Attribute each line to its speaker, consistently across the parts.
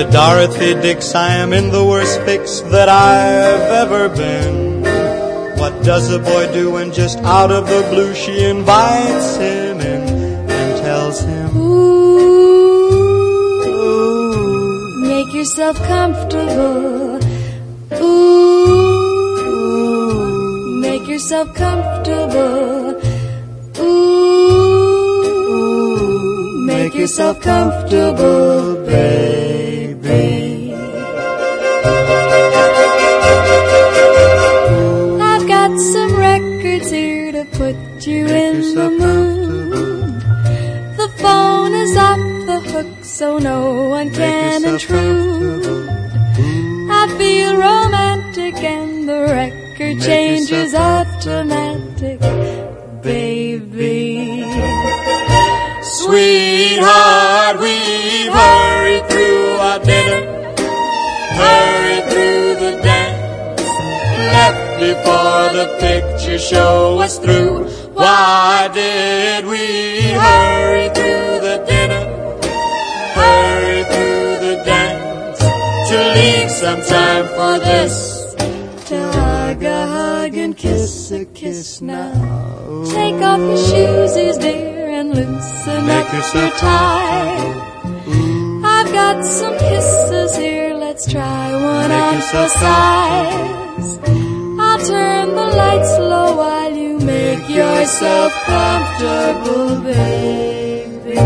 Speaker 1: Dear Dorothy Dix, I am in the worst fix that I've ever been. What does a boy do when just out of the blue she invites him in and tells him, ooh,
Speaker 2: make yourself comfortable. Ooh, make yourself comfortable. Ooh, make yourself comfortable, baby. I've got some records here to put you in the mood. The phone is off the hook so no one can intrude. I feel romantic and the record changes automatic, baby.
Speaker 1: Sweetheart, we've hurried through our dinner, hurried through the dance, left before the picture show was through. Why did we hurry through the dinner, hurry through the dance, to leave some time for this,
Speaker 2: to hug a hug and kiss a kiss now. Take off your shoes, dear, and loosen up your tie. I've got some kisses here, let's try one on for size. I'll turn the lights low while you make yourself comfortable, baby.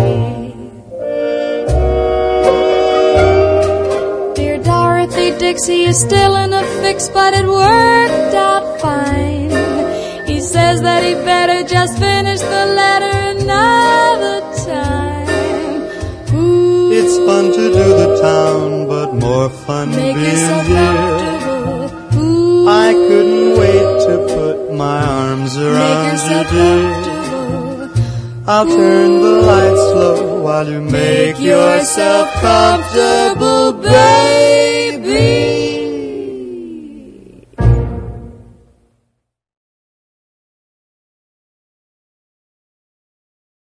Speaker 2: Dear Dorothy Dixie is still in a fix, but it worked out fine. He says that he better just finish the letter another time. Ooh,
Speaker 1: it's fun to do the town, but more fun
Speaker 2: make
Speaker 1: being
Speaker 2: yourself
Speaker 1: here.
Speaker 2: comfortable. Ooh,
Speaker 1: I couldn't wait to put my arms
Speaker 2: make
Speaker 1: around you,
Speaker 2: yourself
Speaker 1: dear.
Speaker 2: comfortable.
Speaker 1: I'll turn the lights low while you make yourself comfortable.